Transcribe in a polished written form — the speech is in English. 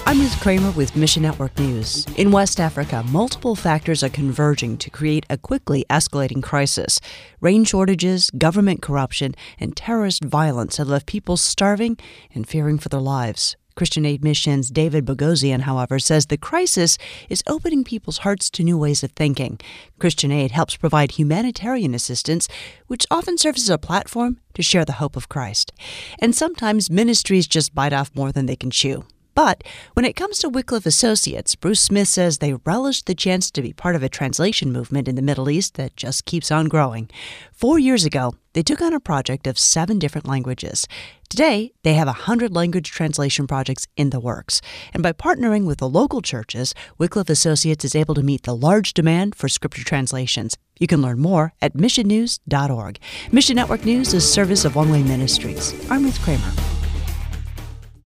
I'm Ruth Kramer with Mission Network News. In West Africa, multiple factors are converging to create a quickly escalating crisis. Rain shortages, government corruption, and terrorist violence have left people starving and fearing for their lives. Christian Aid Mission's David Bogosian, however, says the crisis is opening people's hearts to new ways of thinking. Christian Aid helps provide humanitarian assistance, which often serves as a platform to share the hope of Christ. And sometimes ministries just bite off more than they can chew. But when it comes to Wycliffe Associates, Bruce Smith says they relish the chance to be part of a translation movement in the Middle East that just keeps on growing. 4 years ago, they took on a project of 7 different languages. Today, they have 100 language translation projects in the works. And by partnering with the local churches, Wycliffe Associates is able to meet the large demand for scripture translations. You can learn more at missionnews.org. Mission Network News is a service of One Way Ministries. I'm Ruth Kramer.